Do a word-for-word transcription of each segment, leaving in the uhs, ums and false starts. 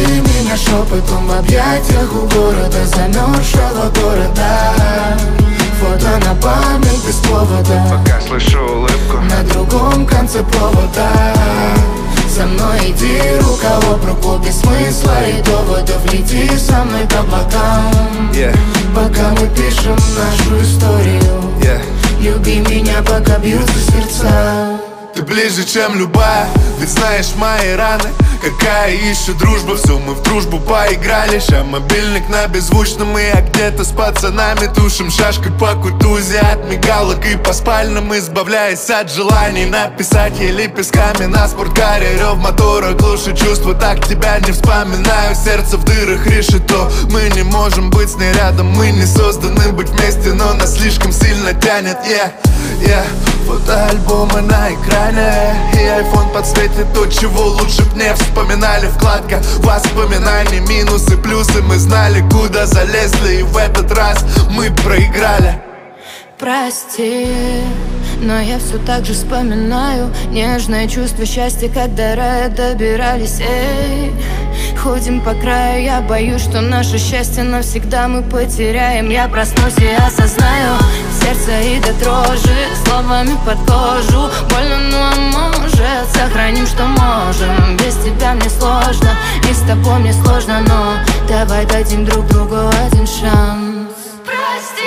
меня шепотом в объятиях у города, замерзшего города. Фото на память без повода, пока слышу улыбку на другом конце провода. Со мной иди рука об руку, без смысла и доводов. Лети со мной к облакам, yeah. пока мы пишем нашу историю, yeah. Люби меня, пока бьются сердца. Ты ближе, чем любая, ведь знаешь мои раны. Какая еще дружба, все мы в дружбу поиграли. Ща мобильник на беззвучном, и я где-то с пацанами тушим шашкой по кутузе от мигалок и по спальным, избавляясь от желаний написать ей лепестками на спорткаре. Рев мотора глушит чувства, так тебя не вспоминаю. Сердце в дырах решето, мы не можем быть с ней рядом. Мы не созданы быть вместе, но нас слишком сильно тянет, yeah, yeah. Фотоальбомы на экране, и айфон подсветит то, чего лучше б не вспоминали. Вкладка воспоминаний, минусы, плюсы. Мы знали, куда залезли, и в этот раз мы проиграли. Прости, но я все так же вспоминаю нежное чувство счастья, когда рая добирались. Эй, ходим по краю, я боюсь, что наше счастье навсегда мы потеряем. Я проснусь и осознаю сердце и до дрожи, словами под кожу. Больно, но может, сохраним, что можем. Без тебя мне сложно, и с тобой мне сложно, но давай дадим друг другу один шанс. Прости.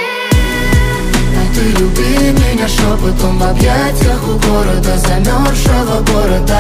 Ты люби меня шепотом в объятиях у города, замерзшего города.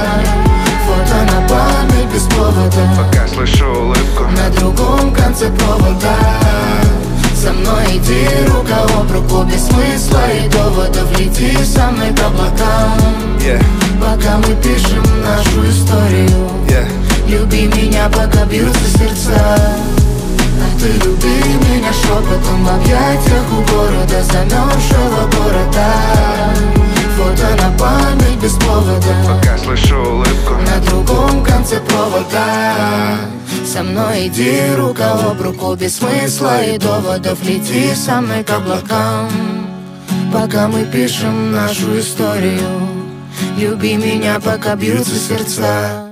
Фото на память без повода, пока слышу улыбку на другом конце провода. Со мной иди рука об руку, без смысла и доводов. Лети со мной к облакам, yeah. пока мы пишем нашу историю, yeah. Люби меня, пока бьются сердца. Ты люби меня шепотом в объятиях у города, замерзшего города. Фото на память без повода, пока слышу улыбку на другом конце провода. Со мной иди рука об руку, без смысла и доводов. Лети со мной к облакам, пока мы пишем нашу историю. Люби меня, пока бьются сердца.